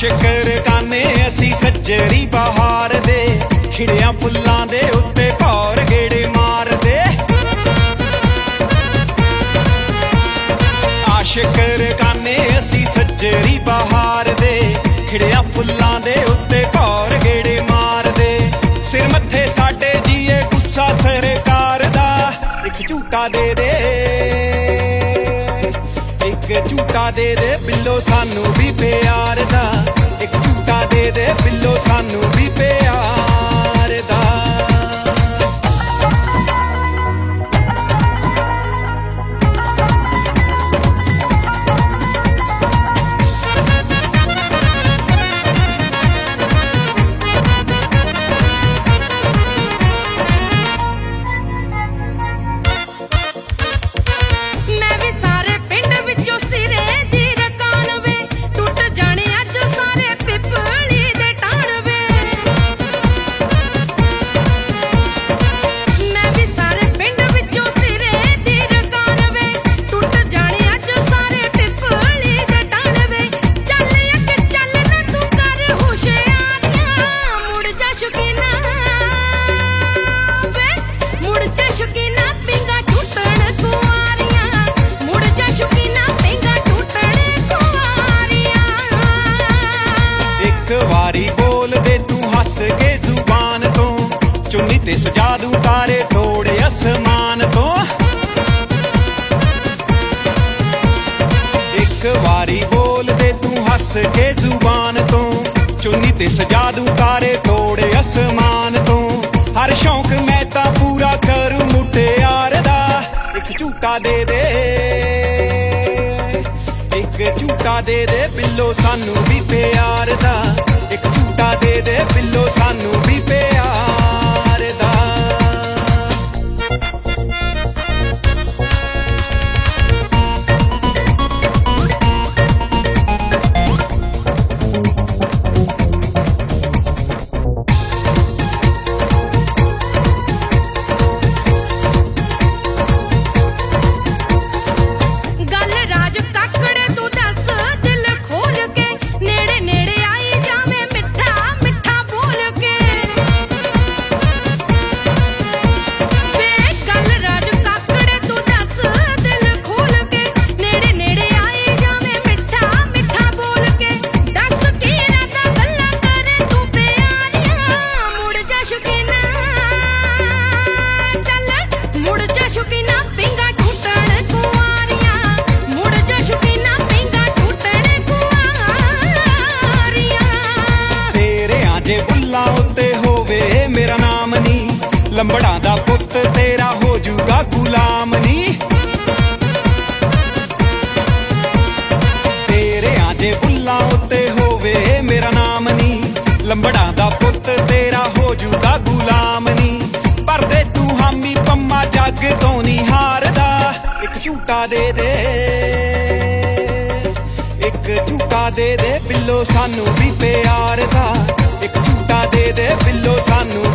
आशिक रकाने असी सज्जरी बहार दे, खिड़ियां फुल्लां दे उत्ते भौर गेड़े मार दे। आशिक रकाने असी सज्जरी बहार दे, खिड़ियां फुल्लां दे उत्ते भौर गेड़े मार दे। सिर मत्थे साडे जीए गुस्सा सरकार दा, एक झूटा दे दे, एक झूटा दे दे बिल्लो सानू भी प्यार दा, एक झूटा दे दे बिल्लो सानू भी प्यार दा। बोल दे तू हस के जुबान तो, चुन्नी ते सजा दूं तारे थोड़े आसमान तो। एक वारी बोल दे तू हस के जुबान तो, चुन्नी ते सजा दूं तारे थोड़े आसमान तो। हर शौक मैं तां पूरा करूं मुटियार दा, एक झूटा दे दे, एक झूटा दे दे बिल्लो सानू भी प्यार दा, एक झूटा दे दे बिल्लो सानू भी प्यार दा। गल राज काकड़े तू दस दिल खोल के, नेड़े नेड़े आई जावे मिठा मिठा बोल के। वे गल राज काकड़े तू दस दिल खोल के, नेड़े नेड़े आई जावे मिठा मिठा बोल के। दस की राता गल्लां करे तू प्यारियां, मुड़ जा शौकीना, चल मुड़ जा शौकीना पिंगा झूटण कुआरियां, मुड़ जा शौकीना पिंगा झूटण कुआरियां। तेरे आजे बुल्ला उत्ते होवे मेरा नाम नी, लंबड़ा दा पुत्त तेरा हो जूगा गुलाम नी। तेरे आजे बुल्ला उत्ते होवे मेरा नाम नी, लंबड़ा दा पुत्त तेरा हो जूगा गुलाम नी। पर दे तू हामी पम्मा जग तो नहीं हारदा, एक झूटा दे दे, एक झूटा दे दे बिल्लो सानू भी प्यार दा, एक झूटा दे दे बिल्लो सानू